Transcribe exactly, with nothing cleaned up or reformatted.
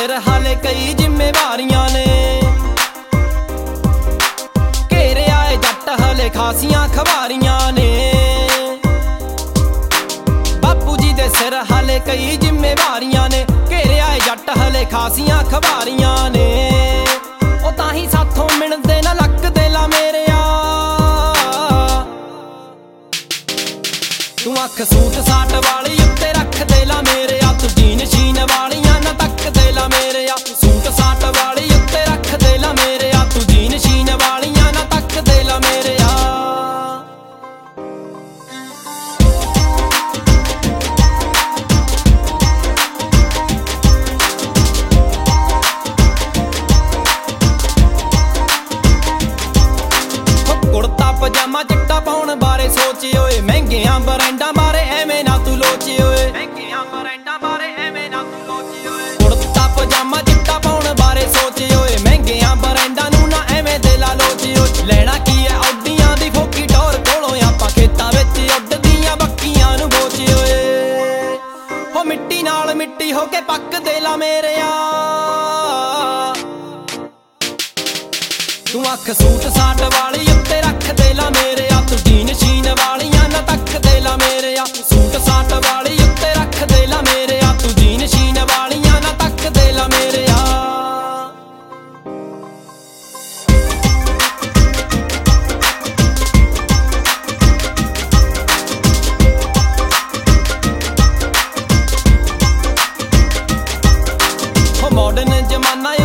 सिर हाले कई जिम्मेवारियां ने, घेरे आए जट हाले खासियां खबारियां ने। बापू जी दे सिर हाले कई जिम्मेवारियां ने, घेरे आए जट हाले खासियां खबारियां ने। ओ ताही साथों मिलदे ना लकदे ला मेरे आ, तू अख सूट साट वाली उत्ते रख दे ला मेरे आ, तू जीन शीन वालियां ना तक दे ला मेरे आ। सूट साट वाली उत्ते रख दे ला मेरे आ, तू जीन शीन वालियां ना तक दे ला मेरे आ। कुर्ता पजामा चिट्टा पाउण बारे सोचे ओए, महंगियां ब्रांडां बारे एवें ना तू लोचे ओए, महंगियां ब्रांडां बारे एवें ना तू लोचे ओए। कुर्ता पजामा चिट्टा पाउण बारे सोचे ओए, महंगियां ब्रांडां नूं ना एवें दे ला लोचे ओए। लेना की है औडियां दी फोकी टोर कोलों, आपां खेतां विच उड्डदियां बक्कीयां नूं बोचे ओए। हो मिट्टी नाल मिट्टी हो के पक दे ला मेरे आ, तू अख सूट साट वाली उत्ते रख दे ला मेरे आ, तू जीन शीन वालियां ना तक दे ला मेरे आ। सूट साट वाली उत्ते रख दे ला मेरे आ, तू जीन शीन वालियां ना तक दे ला मेरे आ। हो मॉडर्न जमाना